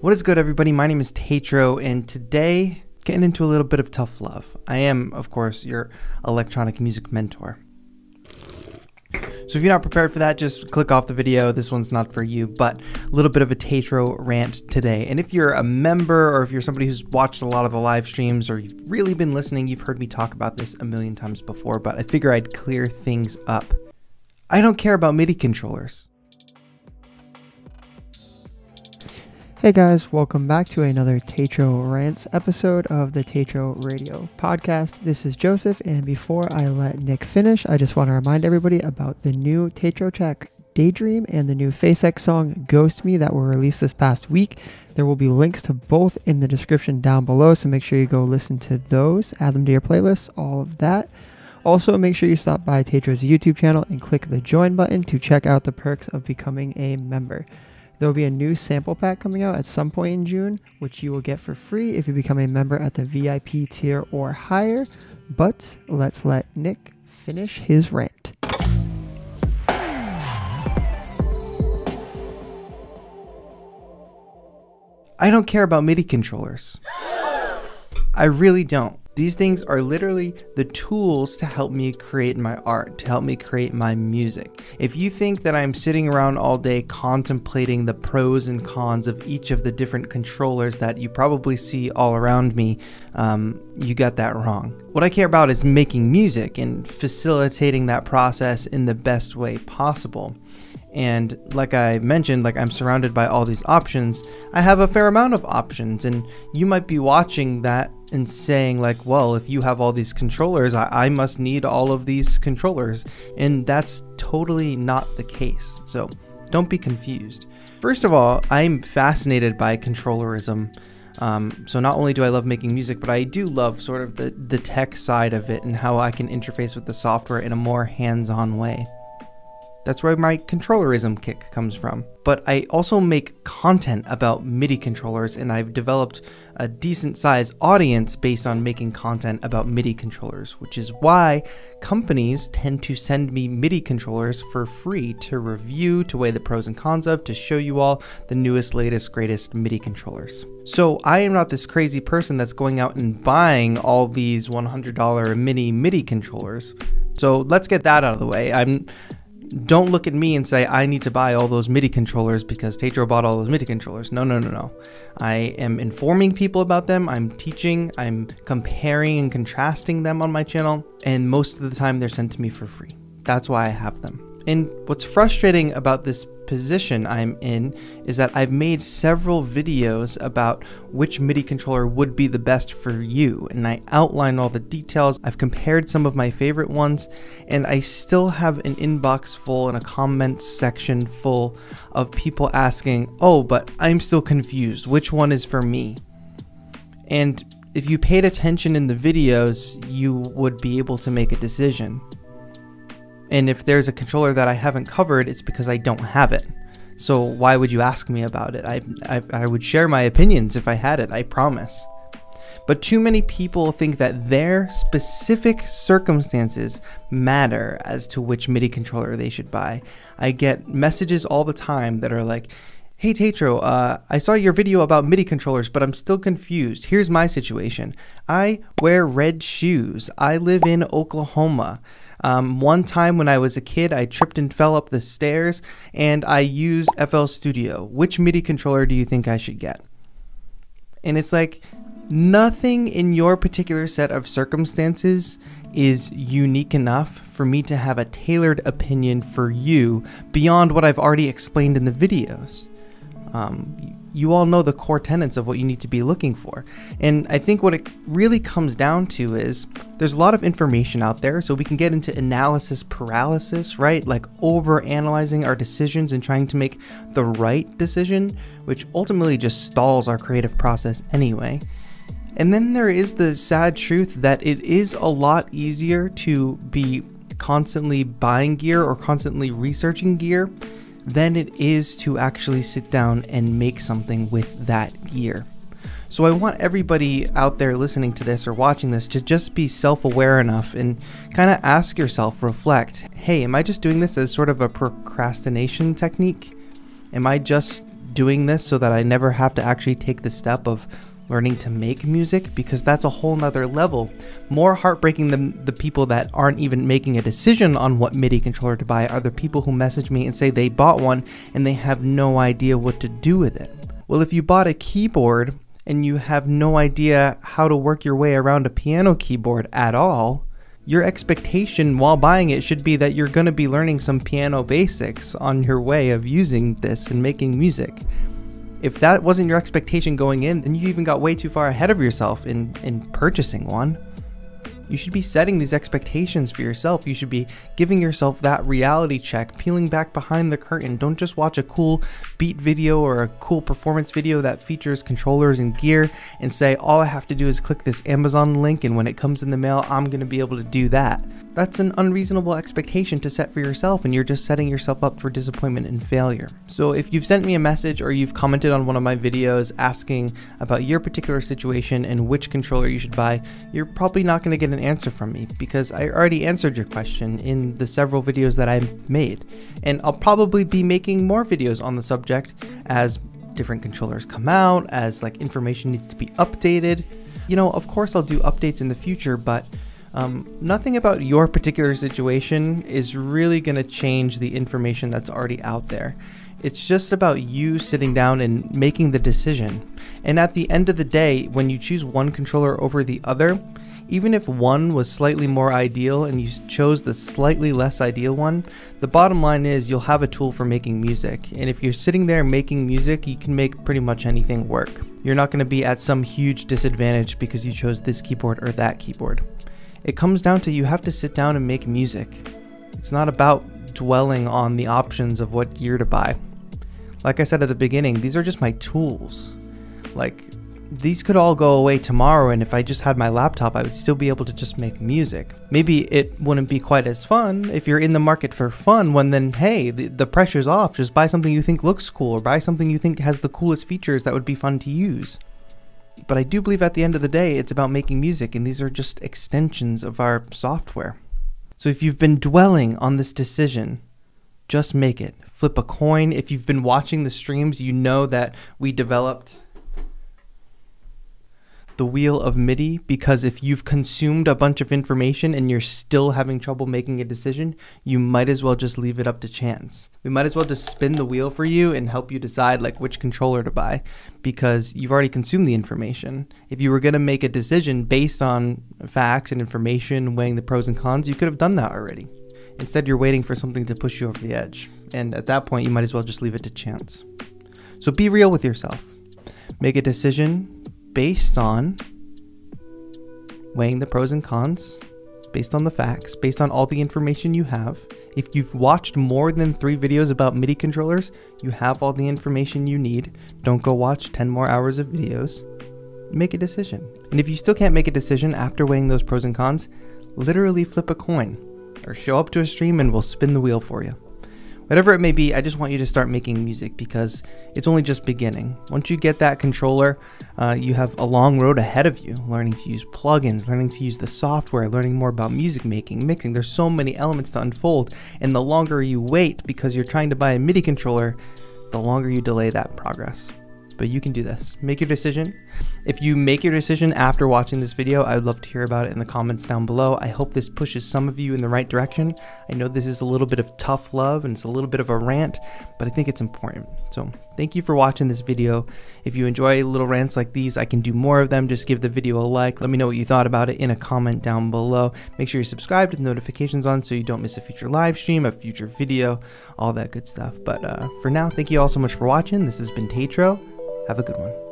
What is good, everybody? My name is Tatro, and today, getting into a little bit of tough love. I am, of course, your electronic music mentor. So if you're not prepared for that, just click off the video. This one's not for you, but a little bit of a Tatro rant today. And if you're a member or if you're somebody who's watched a lot of the live streams or you've really been listening, you've heard me talk about this a million times before, but I figure I'd clear things up. I don't care about MIDI controllers. Hey guys, welcome back to another Tatro Rants episode of the Tatro Radio podcast. This is Joseph, and before I let Nick finish, I just want to remind everybody about the new Tatro track Daydream and the new FaceX song Ghost Me that were released this past week. There will be links to both in the description down below, so make sure you go listen to those, add them to your playlists, all of that. Also, make sure you stop by Tatro's YouTube channel and click the join button to check out the perks of becoming a member. There will be a new sample pack coming out at some point in June, which you will get for free if you become a member at the VIP tier or higher. But let's let Nick finish his rant. I don't care about MIDI controllers. I really don't. These things are literally the tools to help me create my art, to help me create my music. If you think that I'm sitting around all day contemplating the pros and cons of each of the different controllers that you probably see all around me, you got that wrong. What I care about is making music and facilitating that process in the best way possible. And like I mentioned, I'm surrounded by all these options. I have a fair amount of options, and you might be watching that and saying well, if you have all these controllers, I must need all of these controllers. And that's totally not the case. So don't be confused. First of all, I'm fascinated by controllerism. So not only do I love making music, but I do love sort of the tech side of it and how I can interface with the software in a more hands-on way. That's where my controllerism kick comes from. But I also make content about MIDI controllers, and I've developed a decent sized audience based on making content about MIDI controllers, which is why companies tend to send me MIDI controllers for free to review, to weigh the pros and cons of, to show you all the newest, latest, greatest MIDI controllers. So I am not this crazy person that's going out and buying all these $100 MIDI controllers. So let's get that out of the way. Don't look at me and say, I need to buy all those MIDI controllers because Tatro bought all those MIDI controllers. No. I am informing people about them. I'm teaching. I'm comparing and contrasting them on my channel. And most of the time, they're sent to me for free. That's why I have them. And what's frustrating about this position I'm in is that I've made several videos about which MIDI controller would be the best for you, and I outline all the details. I've compared some of my favorite ones, and I still have an inbox full and a comment section full of people asking, oh, but I'm still confused. Which one is for me? And if you paid attention in the videos, you would be able to make a decision. And if there's a controller that I haven't covered, it's because I don't have it. So why would you ask me about it? I would share my opinions if I had it, I promise. But too many people think that their specific circumstances matter as to which MIDI controller they should buy. I get messages all the time that are like, hey Tatro, I saw your video about MIDI controllers, but I'm still confused. Here's my situation. I wear red shoes. I live in Oklahoma. One time when I was a kid, I tripped and fell up the stairs, and I use FL Studio. Which MIDI controller do you think I should get? And it's like, nothing in your particular set of circumstances is unique enough for me to have a tailored opinion for you beyond what I've already explained in the videos. You all know the core tenets of what you need to be looking for. And I think what it really comes down to is there's a lot of information out there, so we can get into analysis paralysis, right? Like over-analyzing our decisions and trying to make the right decision, which ultimately just stalls our creative process anyway. And then there is the sad truth that it is a lot easier to be constantly buying gear or constantly researching gear than it is to actually sit down and make something with that gear. So I want everybody out there listening to this or watching this to just be self-aware enough and kind of ask yourself, reflect, hey, am I just doing this as sort of a procrastination technique? Am I just doing this so that I never have to actually take the step of learning to make music, because that's a whole nother level. More heartbreaking than the people that aren't even making a decision on what MIDI controller to buy are the people who message me and say they bought one and they have no idea what to do with it. Well, if you bought a keyboard and you have no idea how to work your way around a piano keyboard at all, your expectation while buying it should be that you're going to be learning some piano basics on your way of using this and making music. If that wasn't your expectation going in, then you even got way too far ahead of yourself in purchasing one. You should be setting these expectations for yourself. You should be giving yourself that reality check, peeling back behind the curtain. Don't just watch a cool beat video or a cool performance video that features controllers and gear and say, all I have to do is click this Amazon link and when it comes in the mail, I'm going to be able to do that. That's an unreasonable expectation to set for yourself, and you're just setting yourself up for disappointment and failure. So if you've sent me a message or you've commented on one of my videos asking about your particular situation and which controller you should buy, you're probably not going to get an answer from me, because I already answered your question in the several videos that I've made. And I'll probably be making more videos on the subject as different controllers come out, as like information needs to be updated. You know, of course I'll do updates in the future, but nothing about your particular situation is really going to change the information that's already out there. It's just about you sitting down and making the decision. And at the end of the day, when you choose one controller over the other, even if one was slightly more ideal and you chose the slightly less ideal one, the bottom line is you'll have a tool for making music. And if you're sitting there making music, you can make pretty much anything work. You're not going to be at some huge disadvantage because you chose this keyboard or that keyboard. It comes down to you have to sit down and make music. It's not about dwelling on the options of what gear to buy. Like I said at the beginning, these are just my tools. Like, these could all go away tomorrow, and if I just had my laptop, I would still be able to just make music. Maybe it wouldn't be quite as fun. If you're in the market for fun, then hey, the pressure's off. Just buy something you think looks cool, or buy something you think has the coolest features that would be fun to use. But I do believe at the end of the day, it's about making music, and these are just extensions of our software. So if you've been dwelling on this decision, just make it. Flip a coin. If you've been watching the streams, you know that we developed the wheel of MIDI, because if you've consumed a bunch of information and you're still having trouble making a decision, you might as well just leave it up to chance. We might as well just spin the wheel for you and help you decide like which controller to buy, because you've already consumed the information. If you were going to make a decision based on facts and information, weighing the pros and cons, you could have done that already. Instead, you're waiting for something to push you over the edge. And at that point, you might as well just leave it to chance. So be real with yourself. Make a decision based on weighing the pros and cons, based on the facts, based on all the information you have. If you've watched more than 3 videos about MIDI controllers, you have all the information you need. Don't go watch 10 more hours of videos. Make a decision. And if you still can't make a decision after weighing those pros and cons, literally flip a coin or show up to a stream and we'll spin the wheel for you. Whatever it may be, I just want you to start making music, because it's only just beginning. Once you get that controller, you have a long road ahead of you, learning to use plugins, learning to use the software, learning more about music making, mixing. There's so many elements to unfold, and the longer you wait because you're trying to buy a MIDI controller, the longer you delay that progress. But you can do this. Make your decision. If you make your decision after watching this video, I'd love to hear about it in the comments down below. I hope this pushes some of you in the right direction. I know this is a little bit of tough love and it's a little bit of a rant, but I think it's important. So thank you for watching this video. If you enjoy little rants like these, I can do more of them. Just give the video a like. Let me know what you thought about it in a comment down below. Make sure you're subscribed with notifications on so you don't miss a future live stream, a future video, all that good stuff. But for now, thank you all so much for watching. This has been Tatro. Have a good one.